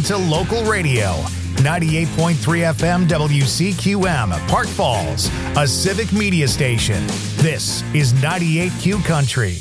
to local radio. 98.3 FM WCQM, Park Falls, a civic media station. This is 98Q Country.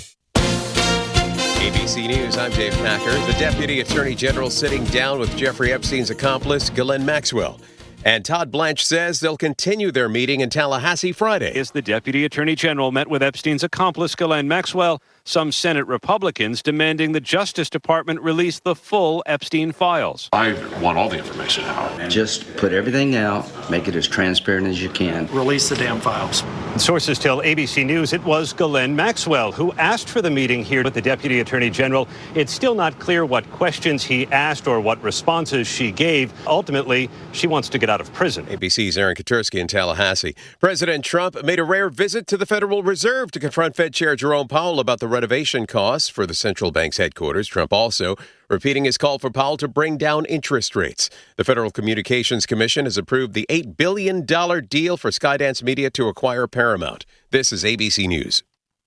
ABC News, I'm Dave Packer. The Deputy Attorney General sitting down with Jeffrey Epstein's accomplice, Ghislaine Maxwell. And Todd Blanche says they'll continue their meeting in Tallahassee Friday. As the Deputy Attorney General met with Epstein's accomplice, Ghislaine Maxwell, some Senate Republicans demanding the Justice Department release the full Epstein files. I want all the information out. Just put everything out, make it as transparent as you can. Release the damn files. Sources tell ABC News it was Ghislaine Maxwell who asked for the meeting here with the Deputy Attorney General. It's still not clear what questions he asked or what responses she gave. Ultimately, she wants to get out of prison. ABC's Aaron Katursky in Tallahassee. President Trump made a rare visit to the Federal Reserve to confront Fed Chair Jerome Powell about the renovation costs for the central bank's headquarters. Trump also repeating his call for Powell to bring down interest rates. The Federal Communications Commission has approved the $8 billion deal for Skydance Media to acquire Paramount. This is ABC News.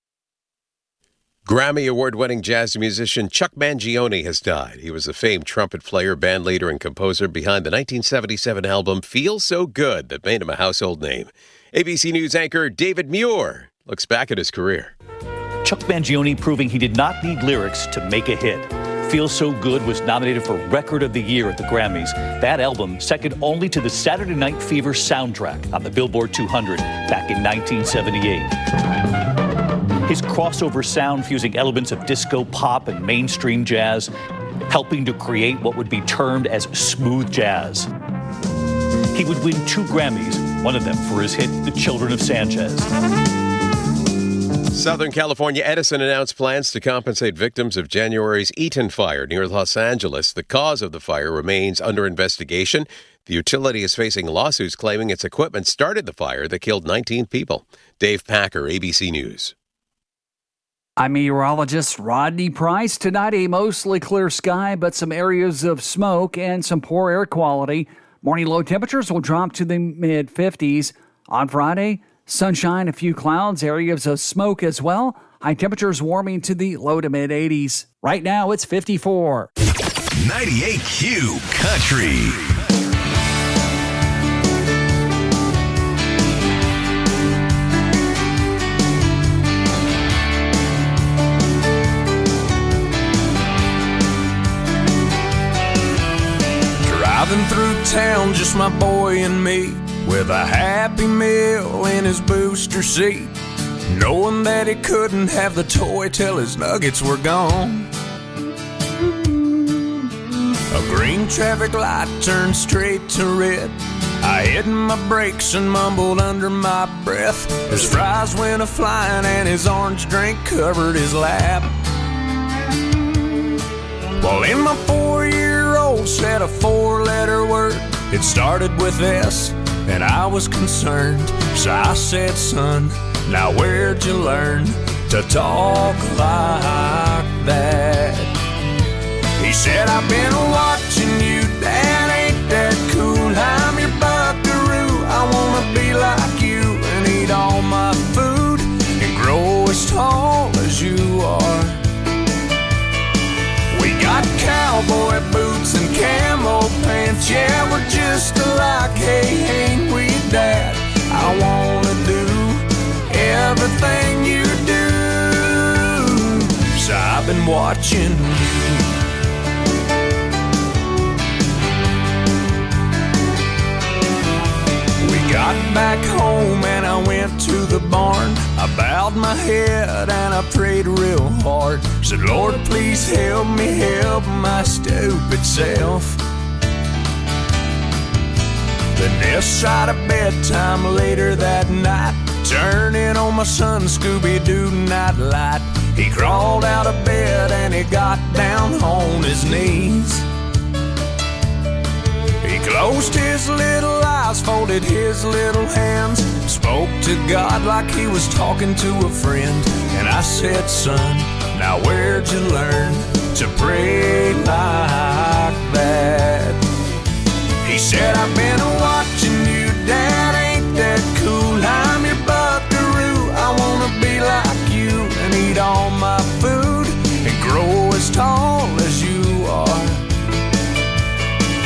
Grammy Award-winning jazz musician Chuck Mangione has died. He was the famed trumpet player, bandleader, and composer behind the 1977 album Feel So Good that made him a household name. ABC News anchor David Muir looks back at his career. Chuck Mangione proving he did not need lyrics to make a hit. Feel So Good was nominated for Record of the Year at the Grammys. That album, second only to the Saturday Night Fever soundtrack on the Billboard 200 back in 1978. His crossover sound fusing elements of disco, pop, and mainstream jazz, helping to create what would be termed as smooth jazz. He would win 2 Grammys, one of them for his hit, The Children of Sanchez. Southern California Edison announced plans to compensate victims of January's Eaton fire near Los Angeles. The cause of the fire remains under investigation. The utility is facing lawsuits claiming its equipment started the fire that killed 19 people. Dave Packer, ABC News. I'm meteorologist Rodney Price. Tonight, a mostly clear sky, but some areas of smoke and some poor air quality. Morning low temperatures will drop to the mid-50s. On Friday, sunshine, a few clouds, areas of smoke as well. High temperatures warming to the low to mid-80s. Right now, it's 54. 98Q Country. Driving through town, just my boy and me, with a Happy Meal in his booster seat, knowing that he couldn't have the toy till his nuggets were gone. A green traffic light turned straight to red. I hit my brakes and mumbled under my breath. His fries went a-flying and his orange drink covered his lap. Well, in my 4-year-old said a 4-letter word. It started with S, and I was concerned. So I said, son, now where'd you learn to talk like that? He said, I've been watching you, Dad, ain't that cool? I'm your buckaroo, I wanna be like you and eat all my food and grow as tall as you are. We got cowboy boots and camo pants, yeah, we're just alike, hey, ain't we, Dad? I wanna do everything you do, so I've been watching you. Got back home and I went to the barn. I bowed my head and I prayed real hard. Said, Lord, please help me help my stupid self. Then this side of bedtime later that night, turning on my son Scooby-Doo nightlight. He crawled out of bed and he got down on his knees. He closed his little eyes, folded his little hands, spoke to God like he was talking to a friend. And I said, son, now where'd you learn to pray like that? He said, I've been watching you, Dad, ain't that cool? I'm your buckaroo, I wanna be like you and eat all my food and grow as tall as you are.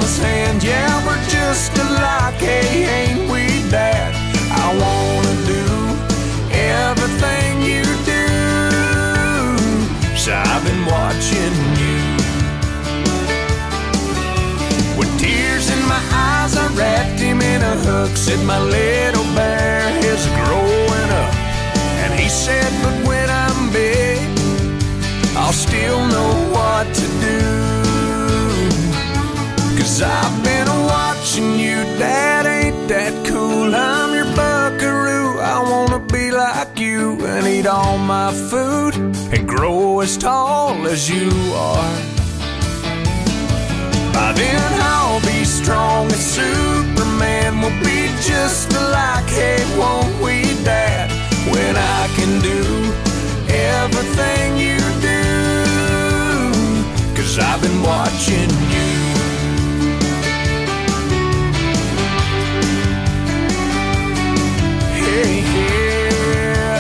mama's hand. Yeah, we're just alike, hey, ain't we, Dad? I wanna do everything you do, so I've been watching you. With tears in my eyes, I wrapped him in a hook, said my little bear is growing up. And he said, but when I'm big, I'll still know what to do. 'Cause I've been watching you, Dad, ain't that cool? I'm your buckaroo, I wanna be like you and eat all my food and grow as tall as you are. By then I'll be strong as Superman, we'll be just alike, hey, won't we, Dad? When I can do everything you do, 'cause I've been watching you. Hey, yeah.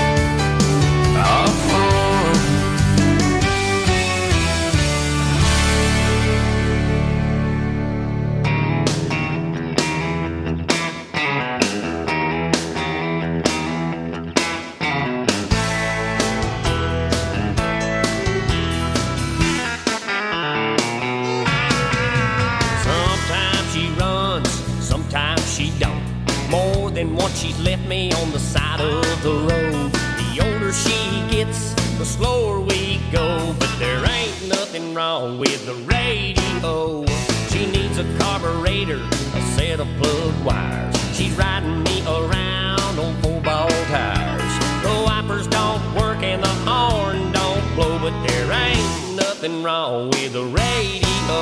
And what she's left me on the side of the road. The older she gets, the slower we go. But there ain't nothing wrong with the radio. She needs a carburetor, a set of plug wires. She's riding me around on 4-ball tires. The wipers don't work and the horn don't blow, but there ain't nothing wrong with the radio.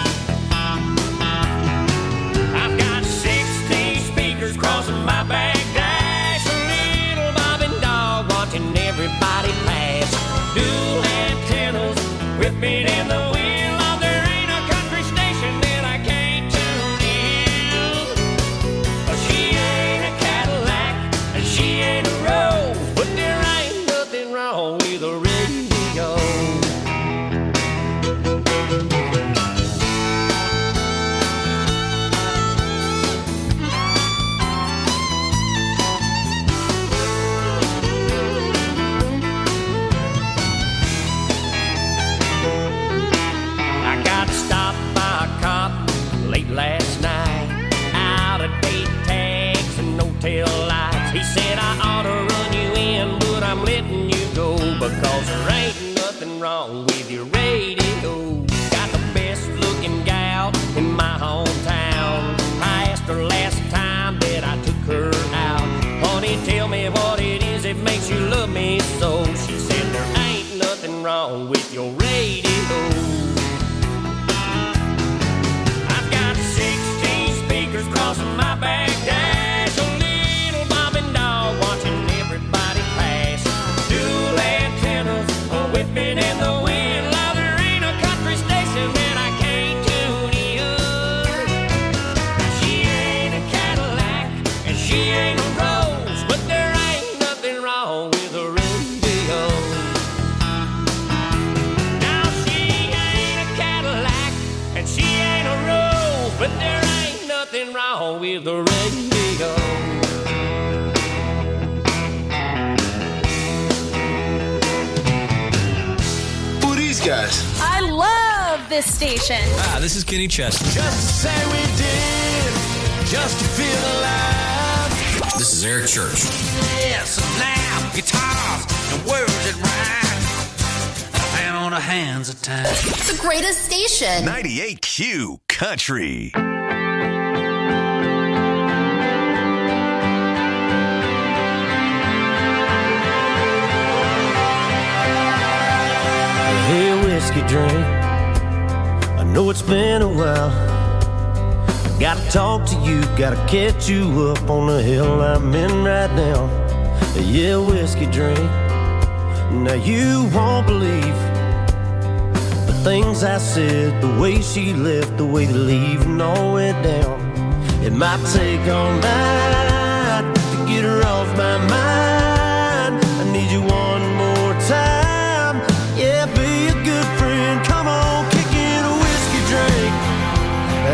I've got 60 speakers crossing my back dash, a little bobbing dog watching everybody pass. Dual antennas whipping in the wind. Oh, there ain't a country station that I can't tune in. She ain't a Cadillac and she ain't a Rose, but there ain't nothing wrong with a radio. Last night, out of date tags and no tail lights. He said I ought to run you in, but I'm letting you go, because there ain't nothing wrong with your radio. Got the best looking gal in my hometown. I asked her last time that I took her out, honey, tell me what it is that makes you love me so. She said there ain't nothing wrong with your radio. Crossing my back dash, a little bobbing dog watching everybody pass. Dual antennas whipping in the wind. Now there ain't a country station that I can't tune in. She ain't a Cadillac and she ain't a Rose, but there ain't nothing wrong with a radio. Now she ain't a Cadillac and she ain't a Rose, but there ain't nothing wrong with the radio. Who are these guys? I love this station. This is Kenny Chesney. Just to say we did, just to feel alive. This is Eric Church. Yes, now guitars and words that rhyme, and on the hands of time. The greatest station. 98Q Country. Hey, whiskey drink, I know it's been a while. Gotta talk to you, gotta catch you up on the hill I'm in right now. Yeah, whiskey drink, now you won't believe the things I said, the way she left, the way they leaving all went down. It might take all night to get her off my mind. I need you one more time. Yeah, be a good friend. Come on, kick in a whiskey drink.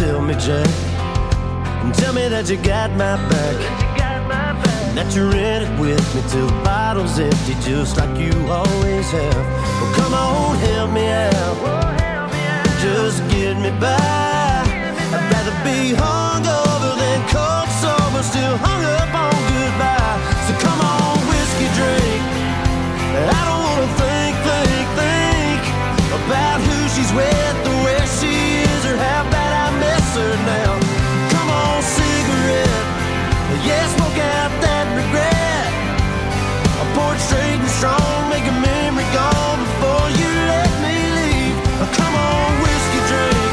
tell me, Jack, and tell me that you got my back, and that you're in it with me till the bottle's empty, just like you always have. Well, come on, help me out, just get me by. I'd rather be hungover than cold sober, still hung up on goodbye. So come on, whiskey drink. I don't wanna think about who she's with or where she is or how bad I miss her now. Come on, cigarette, yeah, smoke out that regret. I'll pour it straight and strong, make a memory gone before you let me leave. Come on, whiskey drink.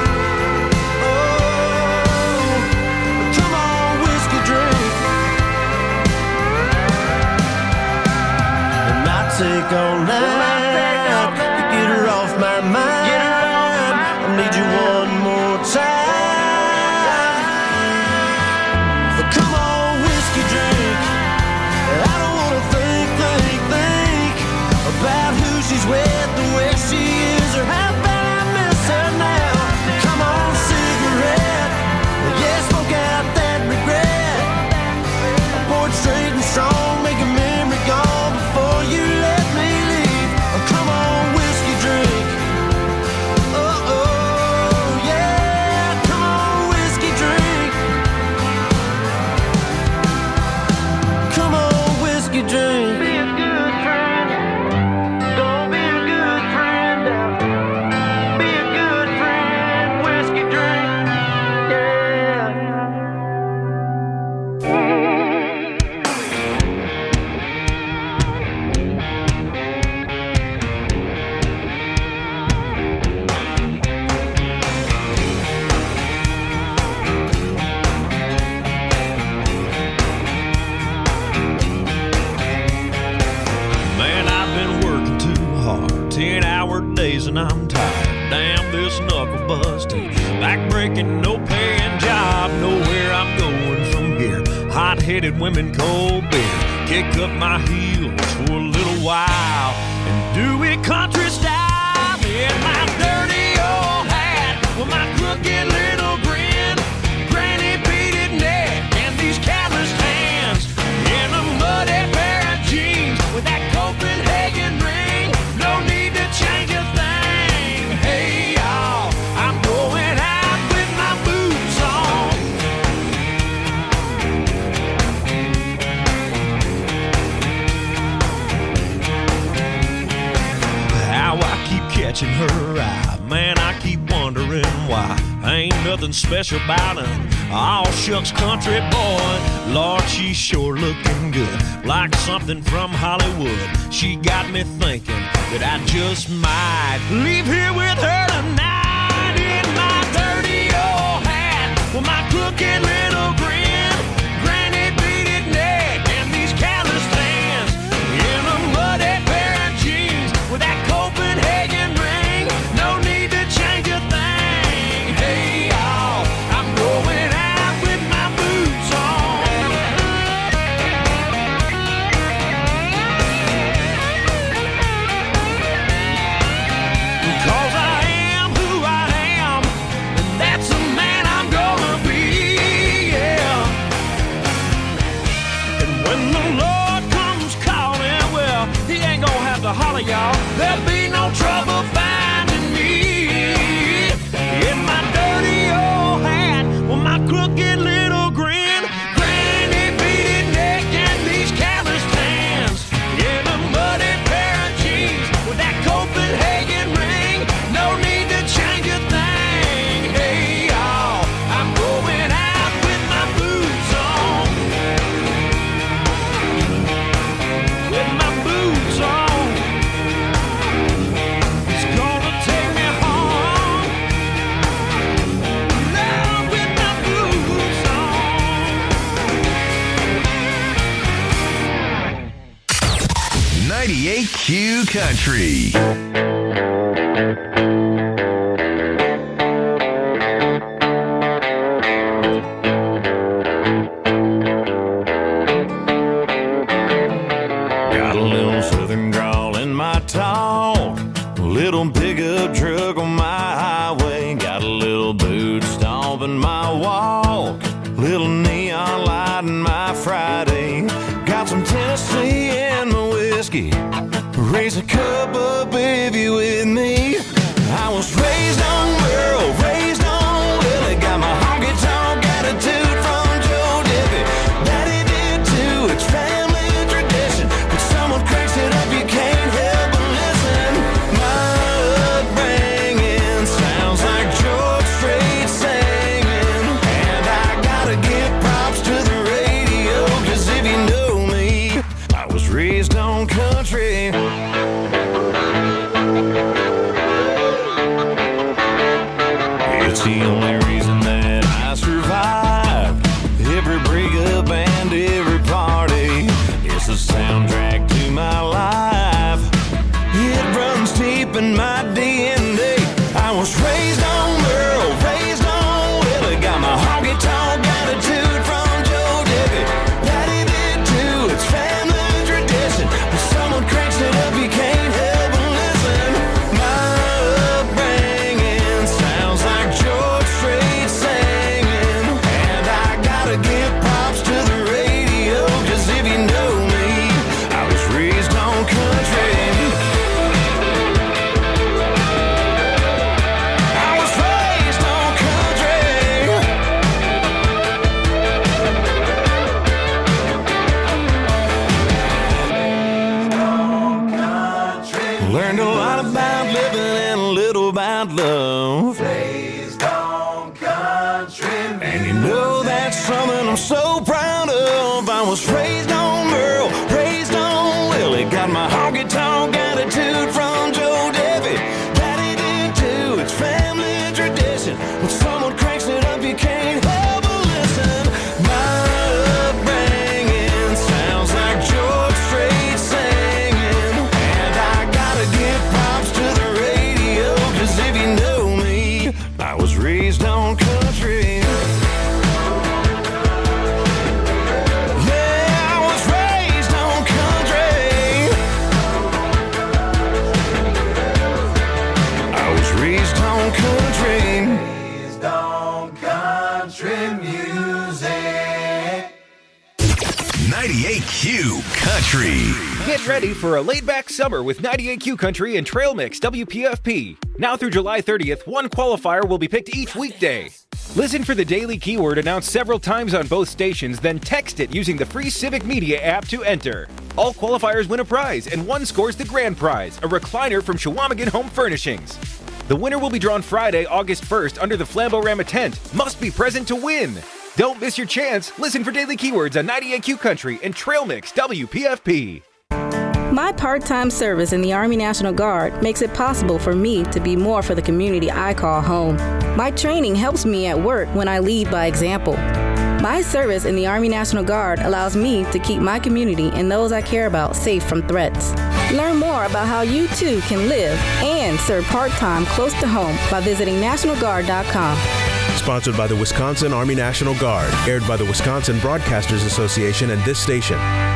Oh, come on, whiskey drink. It might take all night to get her off my mind. I need you one more time. But come on, whiskey drink. I don't wanna think about who she's with or where she is or how bad I miss her now. Come on, cigarette, yeah, smoke out that regret. I pour it straight and strong, make a memory gone before you let me leave. Come on, whiskey drink. Oh, yeah, come on, whiskey drink. Come on, whiskey drink. Be a good friend. Don't be a good friend now. Be a good friend, whiskey drink. Man, I've been working too hard, 10-hour days and I'm tired. Damn this knuckle busting, back-breaking, no-paying job. Nowhere I'm going from here. Hot-headed women, cold beer. Kick up my heels for a little while and do it country style. In my dirty old hat with my crooked little grin, granny beaded neck and these calloused hands, in a muddy pair of jeans with that Copenhagen ring. No need to change a thing. Hey y'all, I'm going out with my boots on. How I keep catching her eye, man, I keep wondering why. Ain't nothing special about her, all shucks country boy. Lord, she's sure looking good, like something from Hollywood. She got me thinking that I just might leave here with her tonight. In my dirty old hat with my crooked little grin, granny beaded neck and these calloused hands, in a muddy pair of jeans with that Copenhagen ring. No need to change a thing. Hey y'all, I'm going out with my boots on. 'Cause I am who I am, and that's the man I'm gonna be, yeah. And when the Lord comes calling, well, he ain't gonna have to holler, y'all. There'll be no trouble finding me. In my dirty old hat with my crooked little grin, granny beaded neck and these calloused hands, in a muddy pair of jeans with that Copenhagen ring. No need to change a thing. Hey y'all, I'm going out with my boots on. With my boots on. It's gonna take me home. Now with my boots on. 98Q Country. Got a little southern drawl in my talk, a little pickup truck on my highway. Got a little boot stall loving my walk, little neon light in my Friday. Got some Tennessee in my whiskey, raise a cup up if you with me. I was raised on Merle, raised on Willie, got my honky-tonk attitude from Joe Diffie. Daddy did too, it's family tradition, but someone cracks it up, you can't help but listen. My upbringing sounds like George Strait singing, and I gotta give props to the radio, 'cause if you know me, I was raised on country. It's the only reason that I survived every breakup and every party. It's the soundtrack to my life. It runs deep in my DNA. I was raised on Merle, raised on Willie, got my honky-tonk attitude from Joe Diffie. Daddy did too, it's family tradition, but someone cranks it up, you can't help but listen. My upbringing sounds like George Strait singing, and I gotta give props to the radio, 'cause if you know me, I was raised on country. I was raised on country. Learned a lot about living and a little about love. And you know that's something I'm so proud of. I was raised on Merle, raised on Willie, got my honky-tonk attitude from Joe Diffie. Daddy did too, it's family tradition. When someone cranks it up, you can't help but listen. My upbringing sounds like George Strait singing, and I gotta give props to the radio, 'cause if you know me, I was raised on country. Yeah, I was raised on country. I was raised on country. Raised on country music. 98Q Country. Get ready for a laid-back summer with 98Q Country and Trail Mix WPFP. Now through July 30th, one qualifier will be picked each weekday. Listen for the daily keyword announced several times on both stations, then text it using the free Civic Media app to enter. All qualifiers win a prize, and one scores the grand prize, a recliner from Shawamigan Home Furnishings. The winner will be drawn Friday, August 1st under the Flambeau-Rama tent. Must be present to win. Don't miss your chance. Listen for daily keywords on 98Q Country and Trail Mix WPFP. My part-time service in the Army National Guard makes it possible for me to be more for the community I call home. My training helps me at work when I lead by example. My service in the Army National Guard allows me to keep my community and those I care about safe from threats. Learn more about how you too can live and serve part-time close to home by visiting NationalGuard.com. Sponsored by the Wisconsin Army National Guard. Aired by the Wisconsin Broadcasters Association and this station.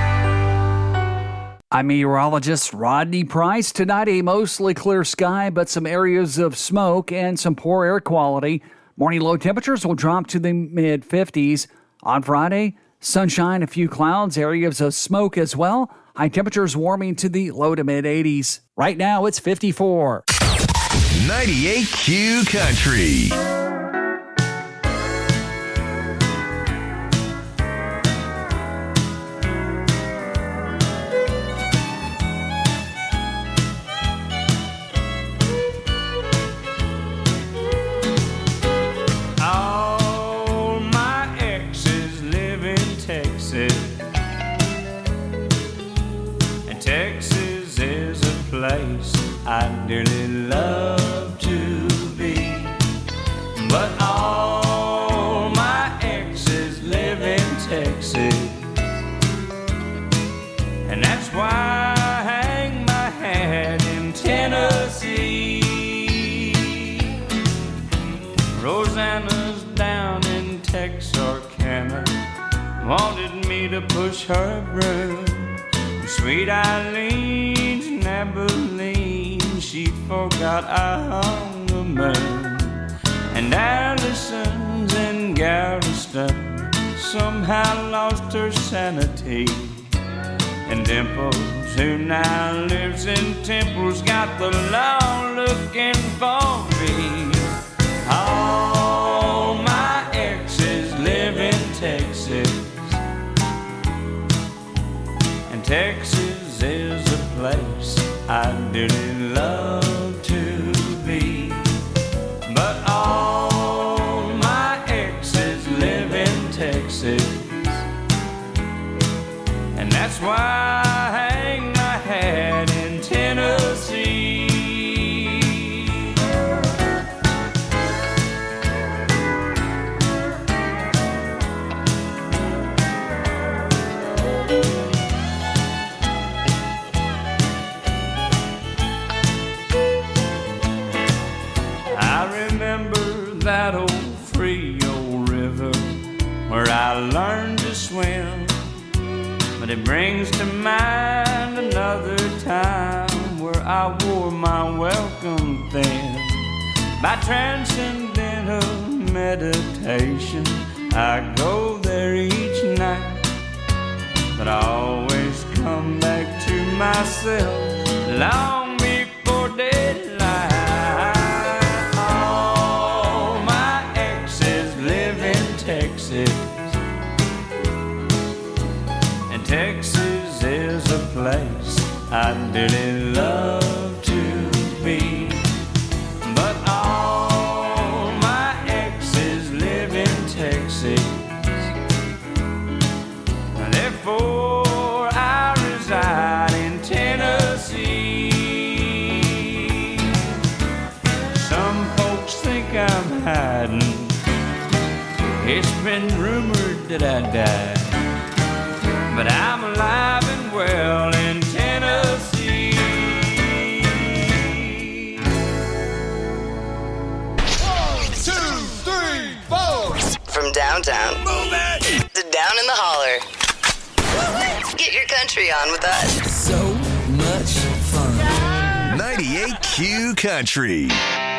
I'm meteorologist Rodney Price. Tonight, a mostly clear sky, but some areas of smoke and some poor air quality. Morning low temperatures will drop to the mid-50s. On Friday, sunshine, a few clouds, areas of smoke as well. High temperatures warming to the low to mid-80s. Right now, it's 54. 98Q Country. I'd dearly love to be, but all my exes live in Texas, and that's why I hang my hat in Tennessee. Rosanna's down in Texarkana, wanted me to push her broom. Sweet Eileen's in Abilene, she forgot I hung the moon. And Allison's in Galveston somehow lost her sanity. And Dimples, who now lives in Temple's got the law looking for me. All my exes live in Texas, and Texas is a place I dearly love to be. But all my exes live in Texas, and that's why I hang my hat in Tennessee. I remember that old Frio River where I learned to swim. But it brings to mind another time where I wore my welcome thin. By transcendental meditation, I go there each night. But I always come back to myself long before daylight. All my exes live in Texas, Texas is a place I dearly love to be. But all my exes live in Texas, therefore I reside in Tennessee. Some folks think I'm hiding. It's been rumored that I died, but I'm alive and well in Tennessee. 1, 2, 3, 4. From downtown to down in the holler. Get your country on with us. So much fun. 98Q Country.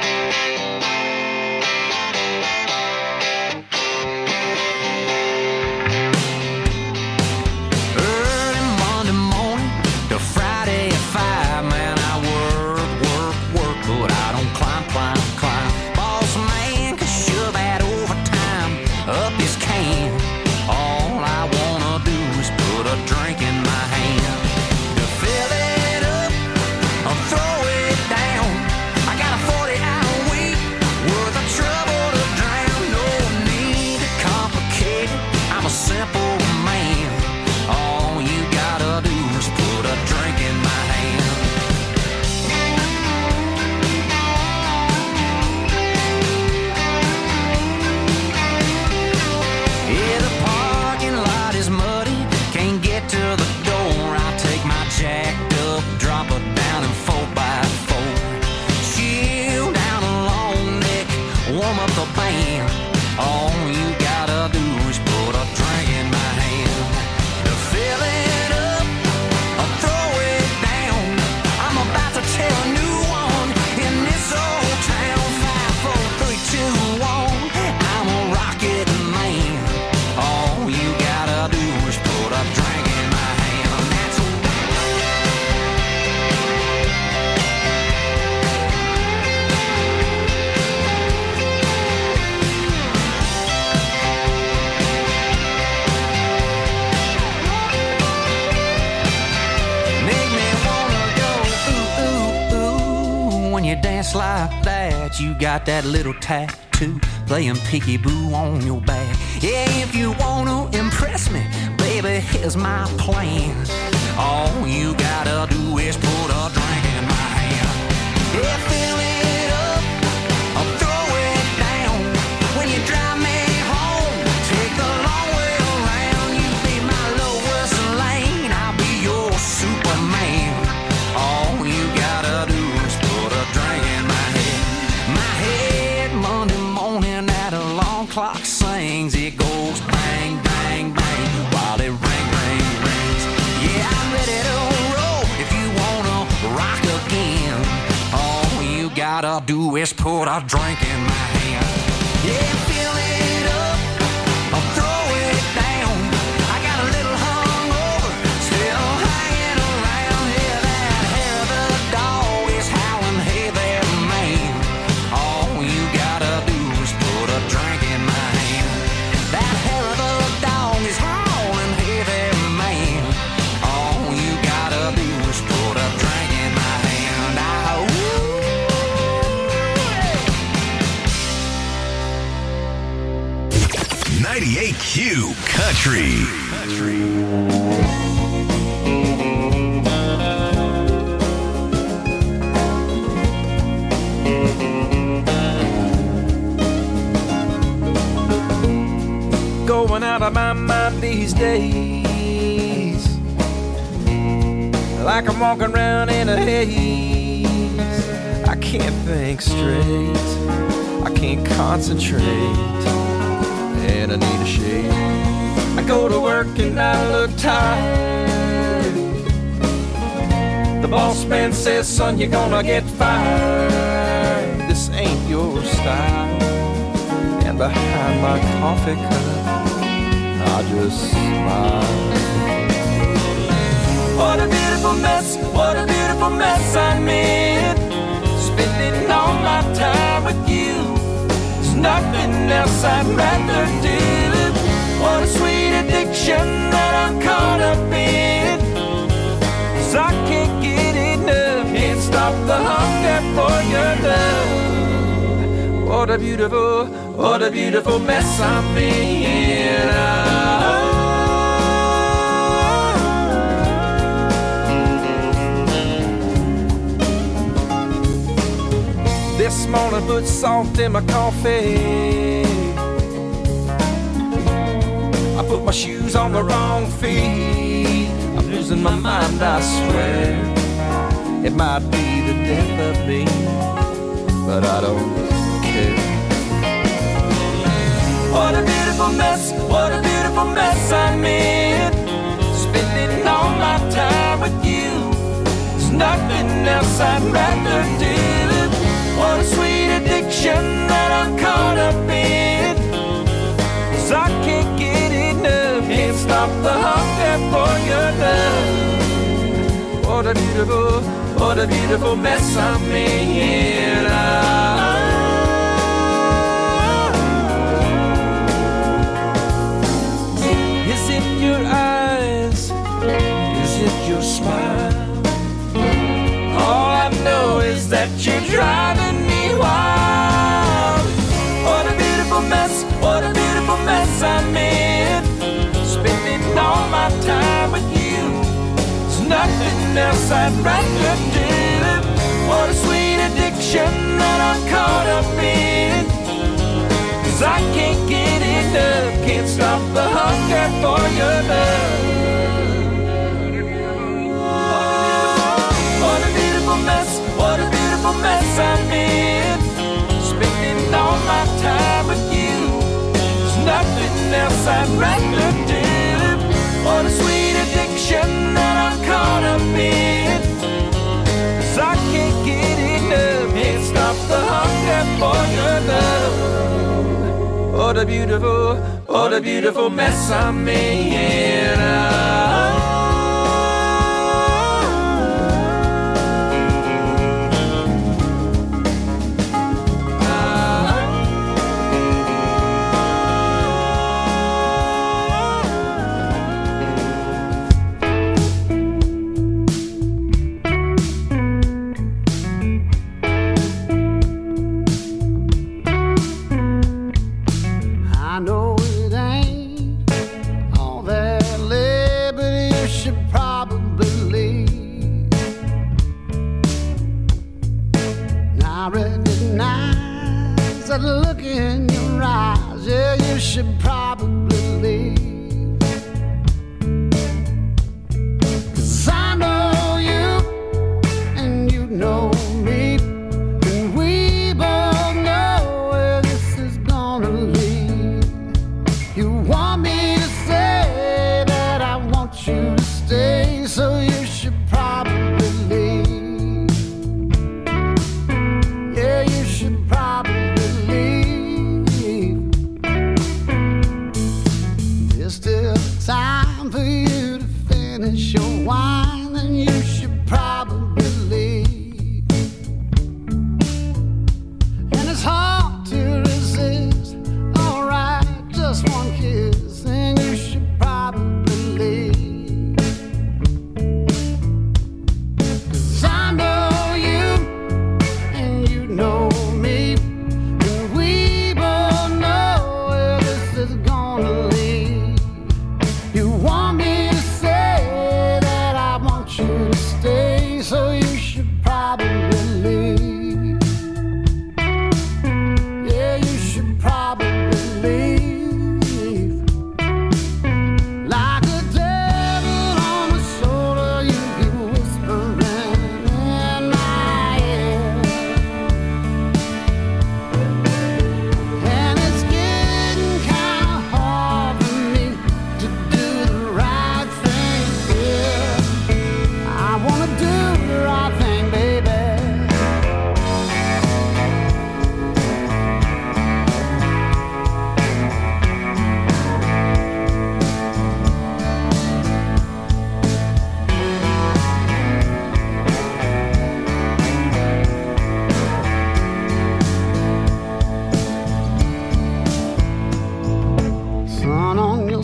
Like that, you got that little tattoo playing peekaboo on your back. Yeah, if you wanna impress me, baby, here's my plan. All you gotta do is put a drink in my hand. Yeah, fill it up, I'll throw it down. When you drive me home, take the long way around. You be my Lois Lane, I'll be your Superman. All you gotta do is put a drink in my head. My head Monday morning at alarm clock sings. It goes bang, bang, bang while it ring, ring, rings. Yeah, I'm ready to roll if you wanna rock again. All you gotta do is put a drink in my hand. Yeah, fill it up, 98Q Country. Going out of my mind these days, like I'm walking around in a haze. I can't think straight, I can't concentrate, and I need a shave. I go to work and I look tired. The boss man says, son, you're gonna get fired. This ain't your style. And behind my coffee cup, I just smile. What a beautiful mess, what a beautiful mess I'm in. Spending all my time with you. There's nothing else I'd rather do. What a sweet addiction that I'm caught up in. 'Cause I can't get enough, can't stop the hunger for your love. What a beautiful mess I'm in. This morning put salt in my coffee. I put my shoes on the wrong feet. I'm losing my mind, I swear. It might be the death of me, but I don't care. What a beautiful mess I'm in. Spending all my time with you. There's nothing else I'd rather do. What a sweet addiction that I'm caught up in. 'Cause I can't get enough, can't stop the hunger for your love. What a beautiful mess I'm in. Is it your eyes? Is it your smile? All I know is that you're driving me wild. What a beautiful mess I'm in. Spending all my time with you. There's nothing else I'd rather do. What a sweet addiction that I'm caught up in. 'Cause I can't get enough, can't stop the hunger for your love. What a beautiful mess I'm in. Spending all my time with you. There's nothing else I'd rather do. What a sweet addiction that I'm caught up in. 'Cause I can't get enough, can't stop the hunger for your love. What a beautiful mess I'm in. I know it ain't all that lit, but you should probably leave. And I recognize that look in your eyes. Yeah, you should probably leave. 'Cause I know you and you know me, and we both know where this is gonna lead. You want me to say that I want you to stay, so you should probably leave. Yeah, you should probably leave.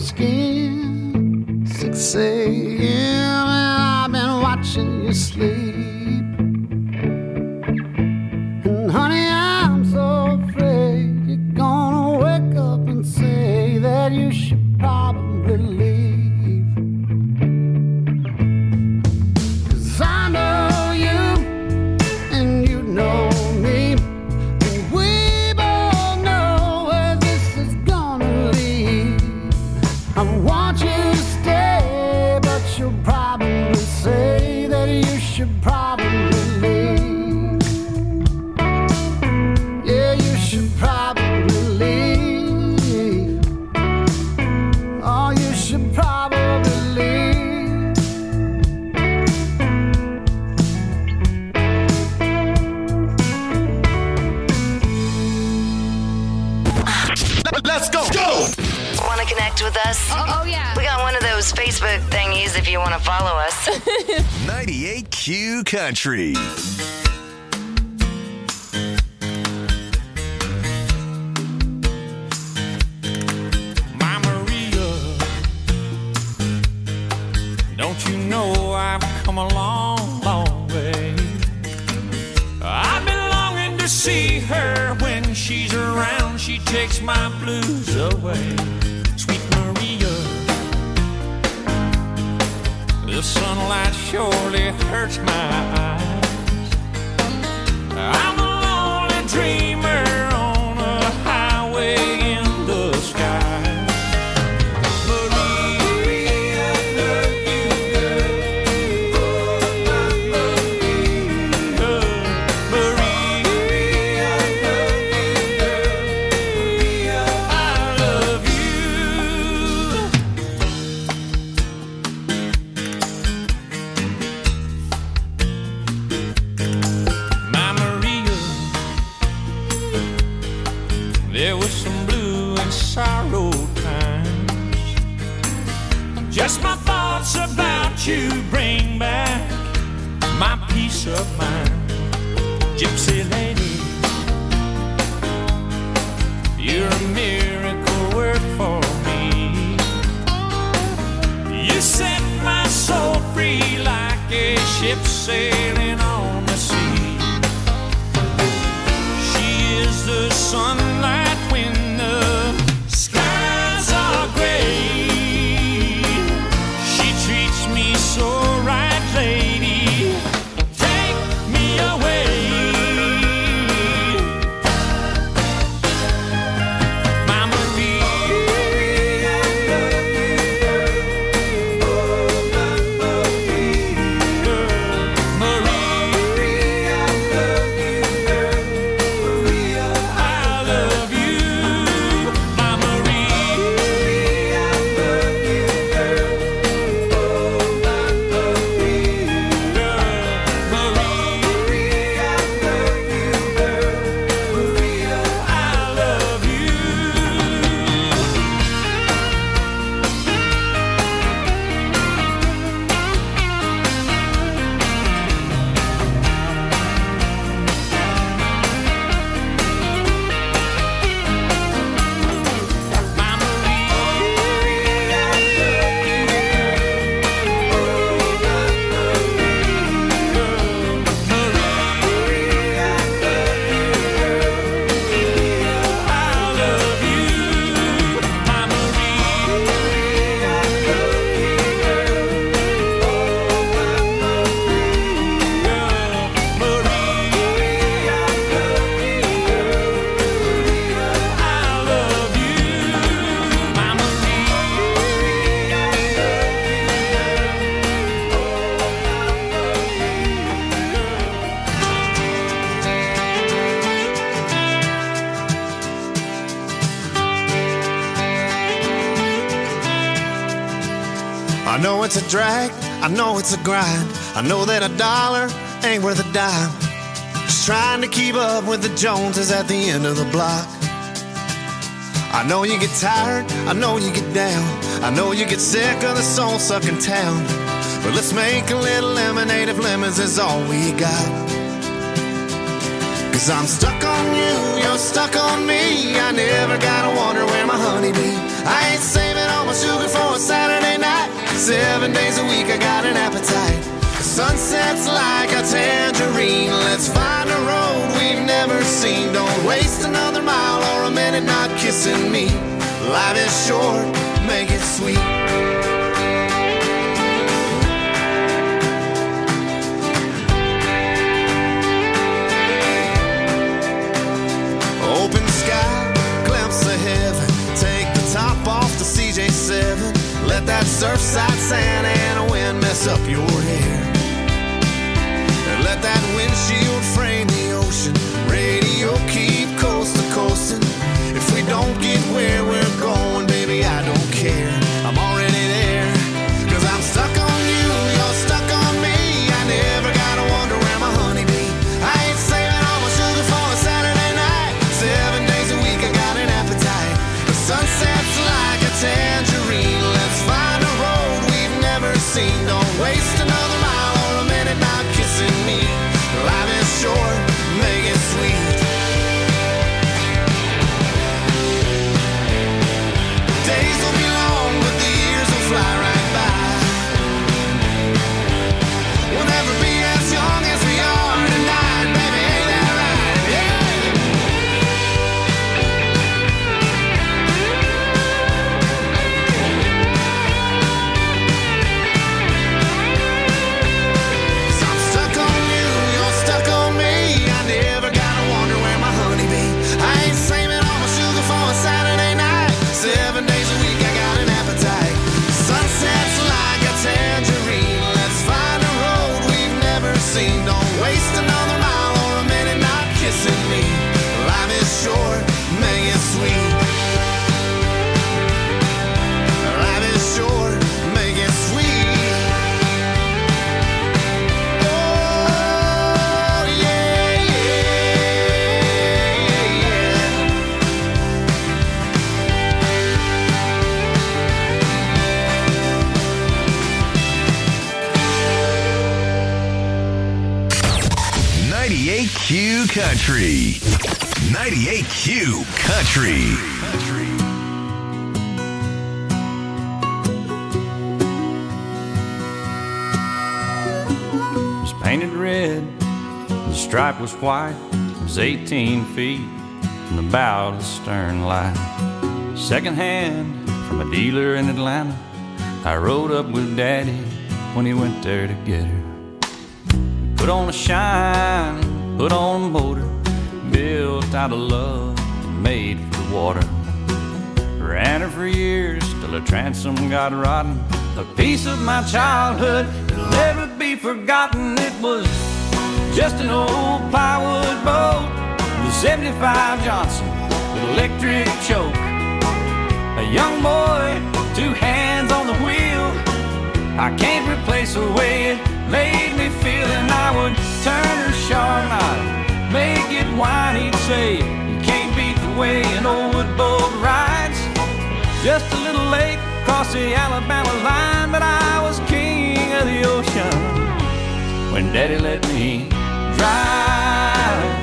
skin. 6 a.m. and I've been watching you sleep. And honey, I'm so afraid you're gonna wake up and say that you should probably leave. 'Cause I know you and you know me, and we both know where this is gonna lead. I want you to stay, but you'll probably say that you should probably leave. Yeah, you should probably leave. Oh, you should probably leave. Let's go. Go. Want to connect with us? Oh, yeah. We got one of those Facebook thingies if you want to follow us. 98Q Country. My Maria, don't you know I've come a long, long way? I've been longing to see her. When she's around, she takes my blues away. Sweet Maria, the sunlight surely hurts my eyes. I'm a lonely dreamer on a highway in the sky. Maria, I love you, girl. Oh, I love you, girl. Maria, I love you, girl. Maria, I love My Maria, there was some blue and sorrow times. Just my thoughts about you bring back my peace of mind. Gypsy lady, you're a miracle work for me. You set my soul free like a ship sailing on the sea. She is the sunlight when the skies are gray. She treats me so right, lady. Take me away. My Maria, I love you, girl. Oh, I love you, girl. Maria, I love you, girl. Maria, I love you. My Maria, I love you, girl. Oh, I love you, girl. Maria, I love you, girl. Maria, I love you. My Maria, I love you, girl. Oh, I love you, girl. Maria, I love you, girl. Maria, I love you. My Maria, I love you, girl. Oh, I love you, girl. Maria, I love you, girl. Maria, I love you. My Maria, I I know it's a drag, I know it's a grind. I know that a dollar ain't worth a dime. Just trying to keep up with the Joneses at the end of the block. I know you get tired, I know you get down. I know you get sick of the soul-sucking town. But let's make a little lemonade if lemons is all we got. 'Cause I'm stuck on you, you're stuck on me. I never gotta wonder where my honey be. I ain't saving all my sugar kissing me. Life is short, make it sweet. Open sky, glimpse of heaven. Take the top off the CJ7. Let that surfside sand and a wind mess up your hair. And let that windshield frame the ocean. Radio keep coast to coasting. If we don't get where we're going, baby, I don't care. I'm already there. 'Cause I'm stuck on you, you're stuck on me. I never gotta wonder where my honey be. I ain't saving all my sugar for a Saturday night. 7 days a week I got an appetite. The sunset's like a tangerine. Let's find a road we've never seen. Don't waste another mile or a minute not kissing me. Life is short, make it sweet. Days will be long, but the years will fly right by. We'll never be as young as we are tonight, baby, ain't that right? Yeah. So I'm stuck on you, you're stuck on me. I never gotta wonder where my honey be. I ain't saving all my sugar for a Saturday night. 7 days a week I got an appetite. Sunset's like a tangerine. Let's find a road we've never seen. Don't waste another mile or a minute not kissing me. Life is short, make it sweet. Life is short, make it sweet. Oh, yeah, yeah, yeah. Q Country. 98Q Country. It was painted red, the stripe was white. It was 18 feet from the bow to the stern light. Second hand from a dealer in Atlanta. I rode up with Daddy when he went there to get her. Put on a shine, put on a motor, built out of love and made for the water. Ran her for years till her transom got rotten. A piece of my childhood that'll never be forgotten. It was just an old plywood boat, the 75 Johnson with electric choke. A young boy, 2 hands on the wheel. I can't replace the way it made me feel. And I would turn her sharp knot, make it whine. He'd say, you can't beat the way an old wood boat rides. Just a little late across the Alabama line, but I was king of the ocean when Daddy let me drive.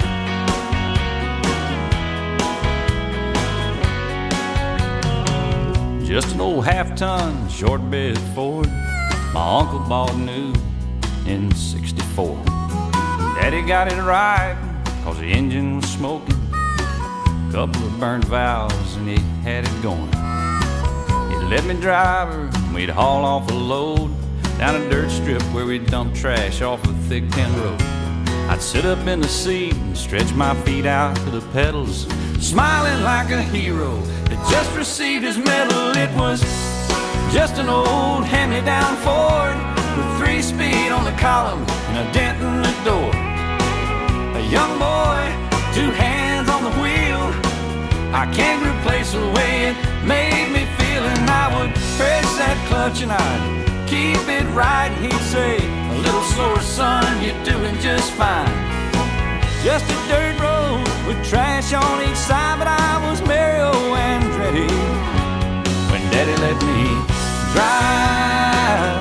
Just an old half-ton short bed Ford my uncle bought new in '64. Daddy got it right, cause the engine was smoking. Couple of burnt valves and he had it going. He'd let me drive her and we'd haul off a load down a dirt strip where we'd dump trash off a thick tin road. I'd sit up in the seat and stretch my feet out to the pedals, smiling like a hero that just received his medal. It was just an old hand-me-down Ford with 3-speed on the column and a dent in the door. A young boy, 2 hands on the wheel. I can't replace the way it made me feel. And I would press that clutch and I'd keep it right. And he'd say, a little slower, son, you're doing just fine. Just a dirt road with trash on each side, but I was Mario Andretti when Daddy let me drive.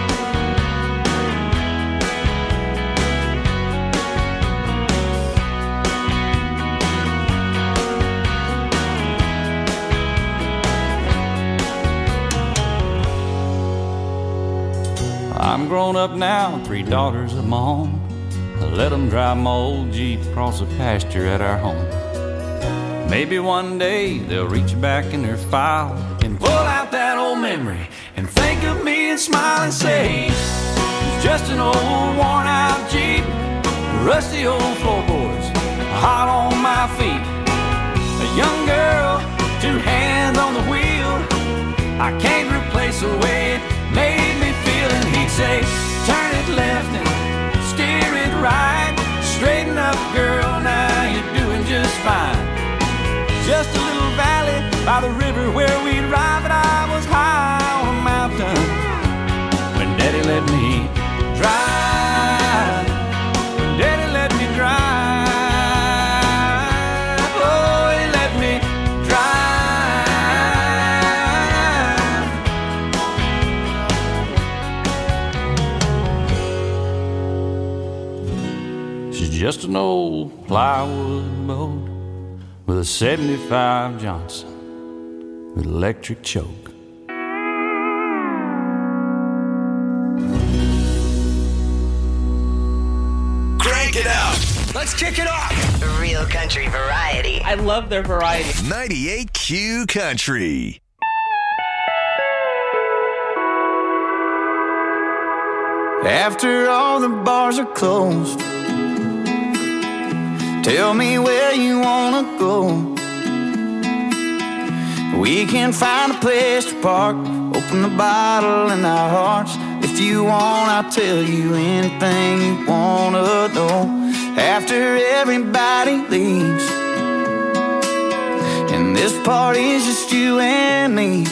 I'm grown up now, 3 daughters of my own. I let them drive my old Jeep across the pasture at our home. Maybe one day they'll reach back in their file and pull out that old memory and think of me and smile and say, it's just an old worn out Jeep, rusty old floorboards, hot on my feet. A young girl, 2 hands on the wheel, I can't replace the way it made me feel. And he'd say, turn it left and steer it right, straighten up girl, now you're doing just fine. Just a little valley by the river where we'd ride, but I was high on a mountain when Daddy let me drive. When Daddy let me drive. Oh, he let me drive. She's just an old plywood boat with a 75 Johnson with electric choke. Crank it up. Let's kick it off. Real country variety. I love their variety. 98Q Country. After all the bars are closed, tell me where you wanna go. We can find a place to park, open the bottle in our hearts. If you want, I'll tell you anything you wanna know. After everybody leaves, and this party's just you and me,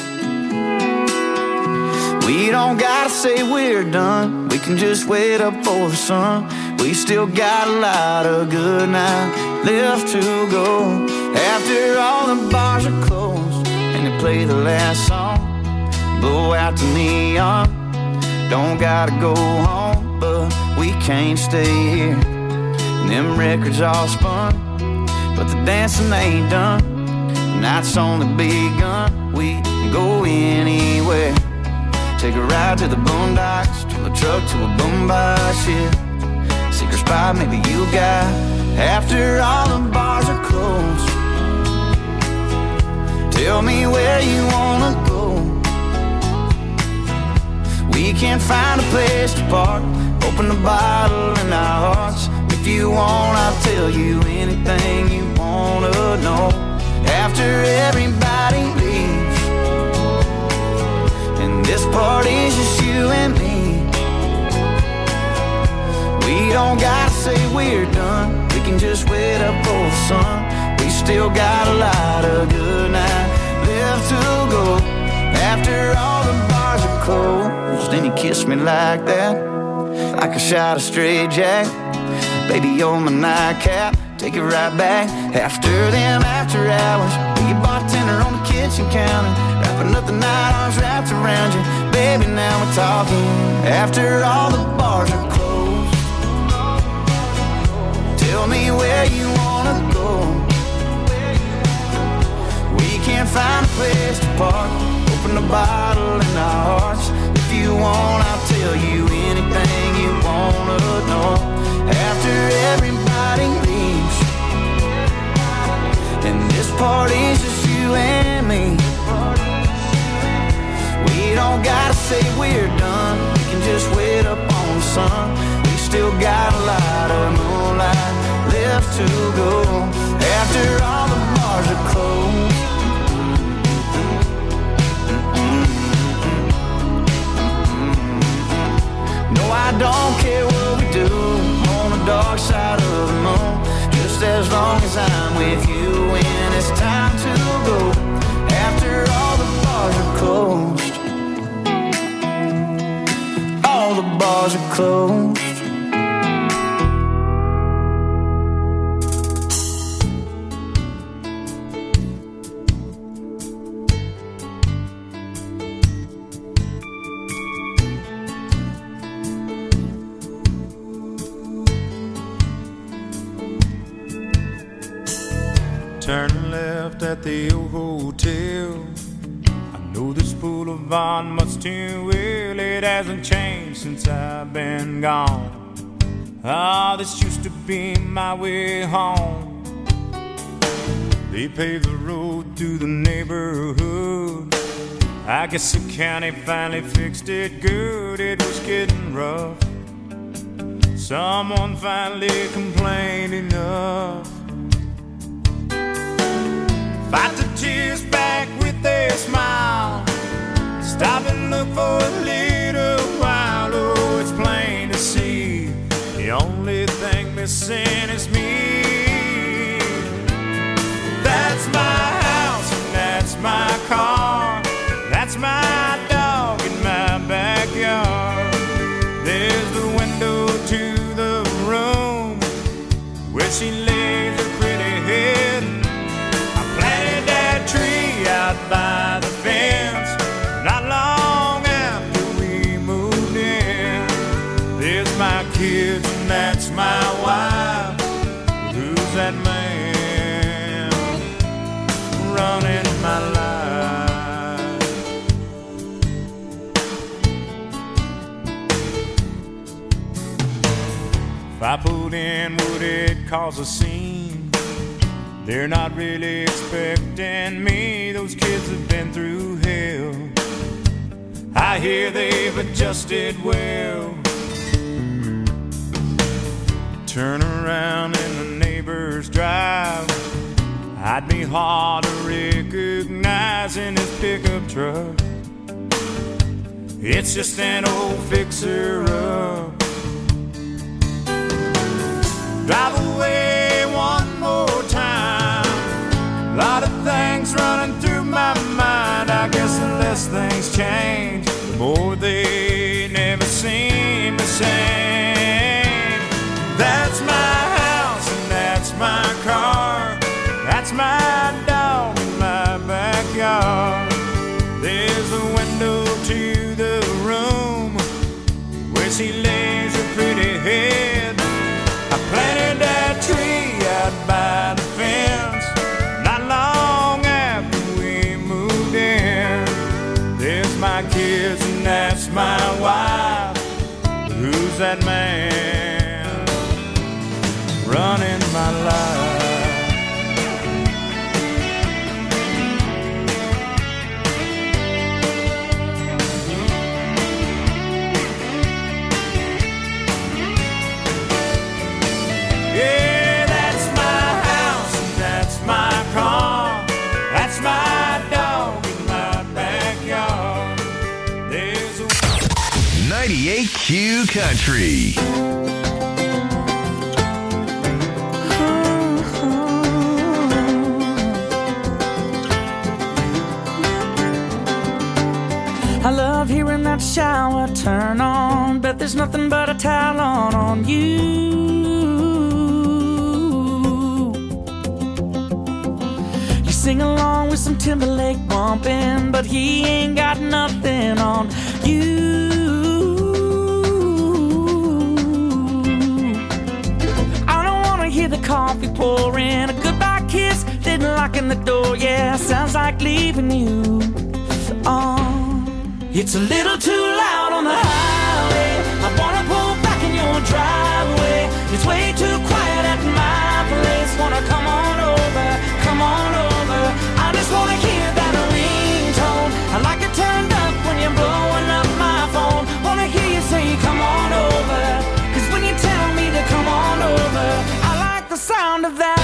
we don't gotta say we're done, we can just wait up for the sun. We still got a lot of good night left to go. After all the bars are closed and they play the last song, blow out the neon. Don't gotta go home, but we can't stay here. And them records all spun, but the dancing ain't done. The night's only begun, we can go anywhere. Take a ride to the boondocks, turn the truck to a boombox, yeah. Secret spot maybe you got. After all the bars are closed, tell me where you wanna go. We can't find a place to park, open the bottle in our hearts. If you want, I'll tell you anything you wanna know. After everybody leaves, and this party's just you and me, we don't gotta say we're done, we can just wait up for the sun. We still got a lot of good night left to go. After all the bars are closed, then you kiss me like that, like a shot of straight jack. Baby, you're my nightcap, take it right back. After them after hours, be a bartender on the kitchen counter, wrapping up the night, arms wrapped around you. Baby, now we're talking. After all the bars are closed, tell me where you wanna go. We can't find a place to park, open the bottle in our hearts. If you want, I'll tell you anything you wanna know. After everybody leaves, and this party's just you and me, we don't gotta say we're done, we can just wait up on the sun. We still got a lot of moonlight left to go. After all the bars are closed, no, I don't care what we do on the dark side of the moon, just as long as I'm with you when it's time to go. After all the bars are closed, all the bars are closed. Turn left at the old hotel. I know this boulevard much too well. It hasn't changed since I've been gone. Ah, this used to be my way home. They paved the road through the neighborhood. I guess the county finally fixed it good. It was getting rough. Someone finally complained enough. Fight the tears back with a smile. Stop and look for a little while. Oh, it's plain to see the only thing missing is me. That's my house and that's my car. That's my dog in my backyard. There's the window to the room where she lays her pretty head. I planted that tree out by the fence not long after we moved in. There's my kids and that's my wife. Who's that man running my life? If I put in, would it cause a scene? They're not really expecting me. Those kids have been through hell. I hear they've adjusted well. Turn around in the neighbor's drive. I'd be hard to recognize in his pickup truck. It's just an old fixer-up. Drive away one more time. A lot of things running through my mind. I guess the less things change, the more they never seem the same. That's my house and that's my car. That's my dog in my backyard. There's a window to the room where she lays her pretty head. I planted that tree out by the fence not long after we moved in. There's my kids and that's my wife. Who's that man running my life? Yeah, that's my house and that's my car. That's my dog in my backyard. There's a 98Q Country. I love hearing that shower turn on. Bet there's nothing but a towel on you. You sing along with some Timberlake bumping, but he ain't got nothing on you. I don't wanna hear the coffee pouring, a goodbye kiss, then locking the door. Yeah, sounds like leaving you. It's a little too loud on the highway. I wanna pull back in your driveway. It's way too quiet at my place. Wanna come on over, come on over. I just wanna hear that ringtone. I like it turned up when you're blowing up my phone. Wanna hear you say come on over, 'cause when you tell me to come on over, I like the sound of that.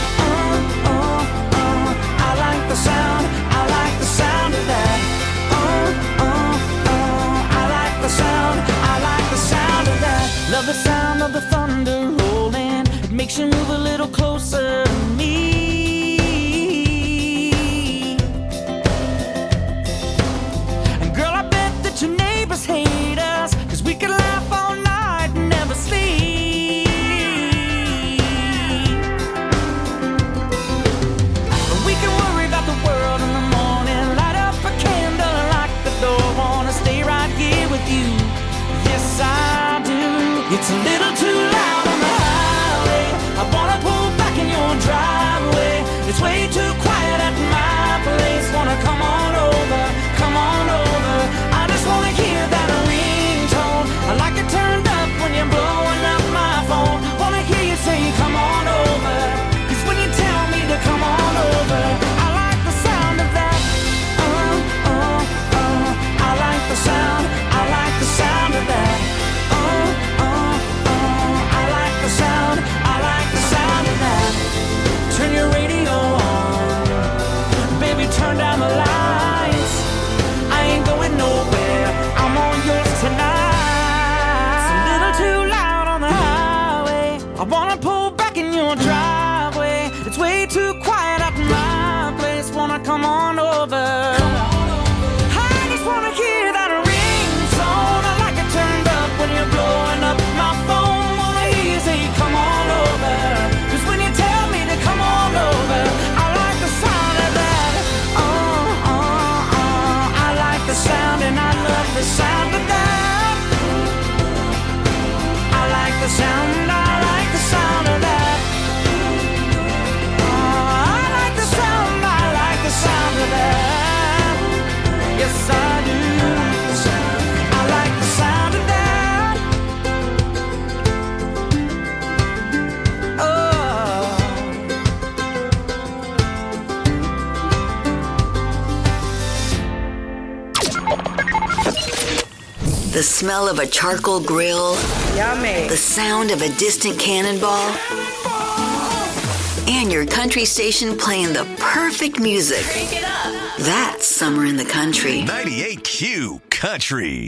I like the sound, I like the sound of that. I like the sound of that. Love the sound of the thunder rolling. It makes you move a little closer to me. And girl, I bet that your neighbors hate us, 'cause we can laugh all night and never sleep. We can worry about the world in the morning. Light up a candle, lock the door. Wanna stay right here with you. Yes, I do. It's a little too loud on the highway. I wanna pull back in your driveway. It's way too quiet at my place. Wanna come on over, come on over. I just wanna hear that ringtone. I like it turned up when you're blowing up my phone. Wanna hear you say come on over, 'cause when you tell me to come on over, sound, I like the sound of that. Oh, I like the sound of that. Yes, I do. I like the sound of that. Oh. The smell of a charcoal grill. Yummy. The sound of a distant cannonball. And your country station playing the perfect music. Crank it up. That's summer in the country. 98Q Country.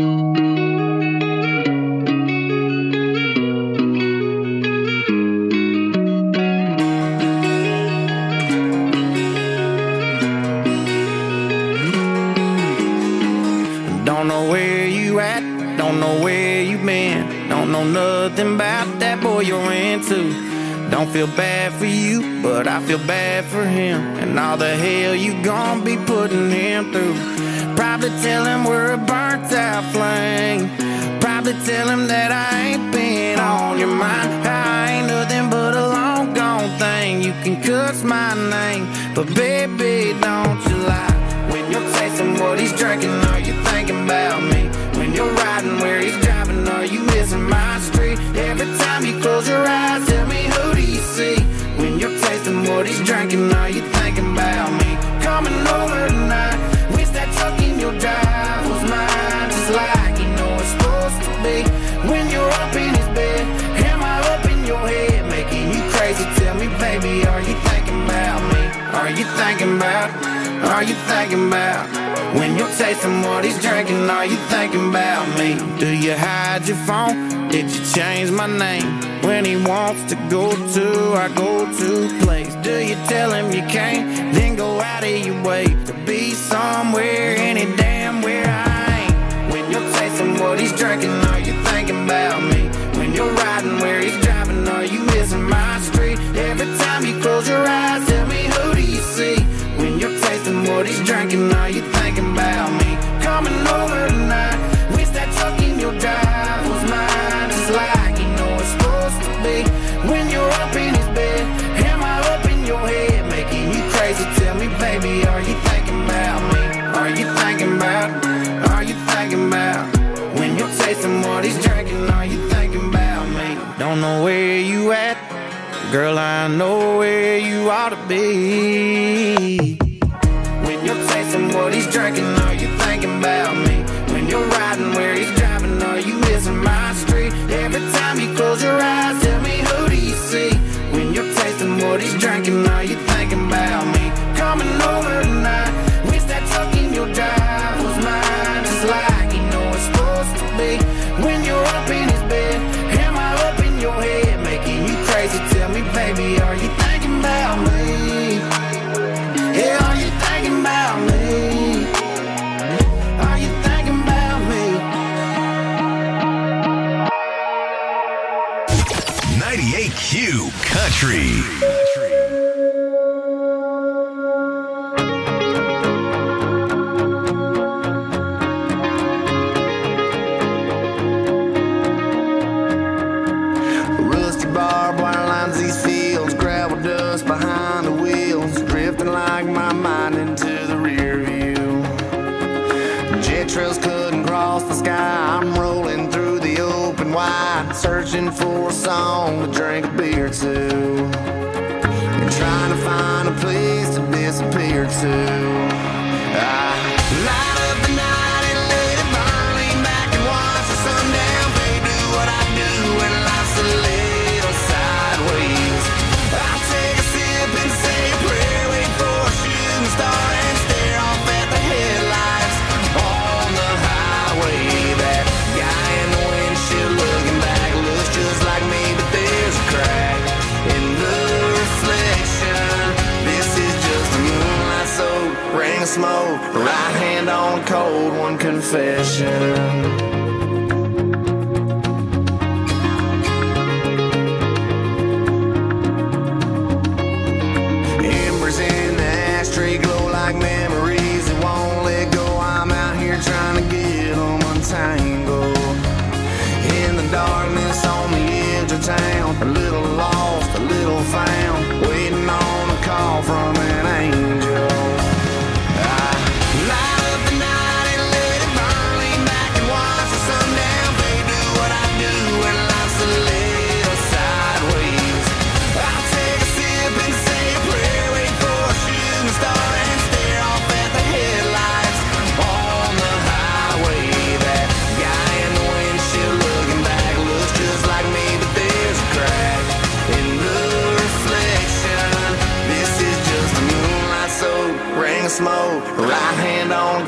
Don't know where you at, don't know where you been, don't know nothing about that boy you're into. Don't feel bad for you, but I feel bad for him, and all the hell you gon' be putting him through. Probably tell him we're a burnt out flame, probably tell him that I ain't been on your mind. I ain't nothing but a long gone thing, you can cuss my name, but baby don't you lie. When you're tasting what he's drinking, are you thinking about me? When you're riding where he's driving, are you missing my street? Every time you close your eyes, tell me who do you see? When you're tasting what he's drinking, are you thinking about me? Coming over tonight, wish that truck in your drive was mine, just like you know it's supposed to be. When you're up in his bed, am I up in your head, making you crazy? Tell me, baby, are you thinking about me? Are you thinking about? Are you thinking about? When you're tasting what he's drinking, are you thinking about me? Do you hide your phone? Did you change my name? When he wants to go to our go-to place, do you tell him you can't? Then go out of your way to be somewhere, any damn where I ain't. When you're tasting what he's drinking, are you thinking about me? When you're riding where he's driving, are you missing my street? Every time you close your eyes, tell me who do you see? When you're tasting what he's drinking, are you thinking about me? Coming over tonight, wish that truck in your drive was mine, just like you know it's supposed to be. When you're up in his bed, am I up in your head, making you crazy? Tell me, baby, are you thinking about me? Are you thinking about? Are you thinking about? When you're tasting what he's drinking, are you thinking about me? Don't know where you at, girl, I know where you ought to be. When you're tasting what he's drinking, are you thinking about me? When you're riding where he's driving, are you missing my street? Every time you close your eyes, tell me who do you see? When you're tasting what he's drinking, are you thinking about me? Coming over tonight, wish that truck in your drive was mine, just like you know it's supposed to be. When you're up in his bed, am I up in your head, making you crazy? Tell me, baby, are you thinking about me? Yeah, are you thinking about me? Are you thinking about me? 98Q Country. Rusty barbed wire lines these fields, gravel dust behind the wheels, drifting like my mind into the rear view. Jet trails couldn't cross the sky, I'm rolling through the open wide, searching for a song to drink a beer to, and trying to find a place to disappear to. I light up the night and let it burn, lean back and watch the sundown fade, do what I do when life's a little sideways. I'll take a sip and say a prayer, wait for a shooting star and stare off at the headlights on the highway. That guy in the windshield looking back looks just like me, but there's a crack in the reflection. This is just a moonlight soaked ring of smoke, right hand on a cold one confession. Embers in the ashtray glow like memories that won't let go. I'm out here trying to get them untangled. In the darkness on the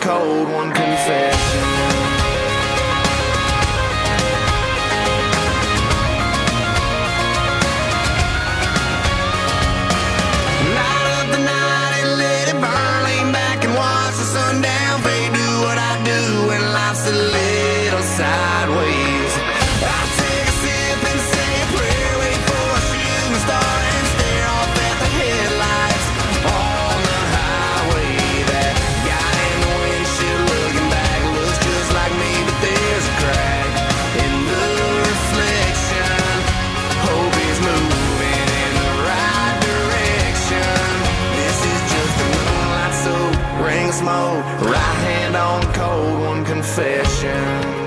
cold, one confession. Light up the night and let it burn. Lean back and watch the sun down. Fade, do what I do when life's a little sideways. I take a sip and say a prayer, wait for a shooting star and stare off at the headlights on the highway. That guy in the windshield looking back looks just like me, but there's a crack in the reflection. Hope he's moving in the right direction. This is just a moonlight soak, ring of smoke, right hand on cold, one confession.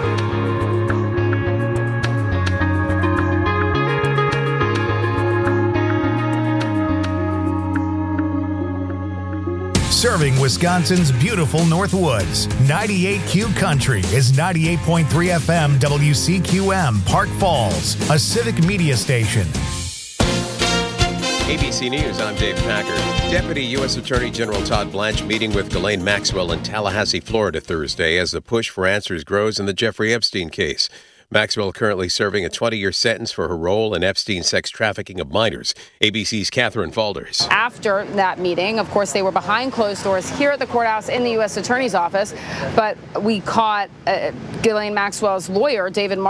Serving Wisconsin's beautiful North Woods, 98Q Country is 98.3 FM WCQM, Park Falls, a civic media station. ABC News, I'm Dave Packer. Deputy U.S. Attorney General Todd Blanche meeting with Ghislaine Maxwell in Tallahassee, Florida Thursday as the push for answers grows in the Jeffrey Epstein case. Maxwell currently serving a 20-year sentence for her role in Epstein's sex trafficking of minors. ABC's Catherine Falders. After that meeting, of course, they were behind closed doors here at the courthouse in the U.S. Attorney's office, but we caught Ghislaine Maxwell's lawyer, David